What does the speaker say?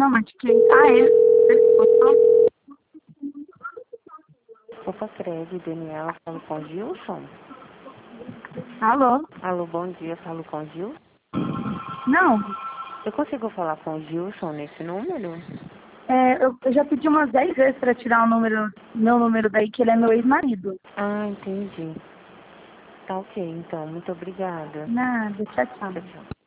Não, mas que... Ah, ele botou... Opa, Cred, Daniela, falo com o Gilson. Alô? Alô, bom dia, falo com o Gilson. Não, Eu consigo falar com o Gilson nesse número? eu já pedi umas 10 vezes pra tirar meu número daí, que ele é meu ex-marido. Ah, entendi. Tá ok, então. Muito obrigada. Nada, tchau, tchau. Tchau, tchau.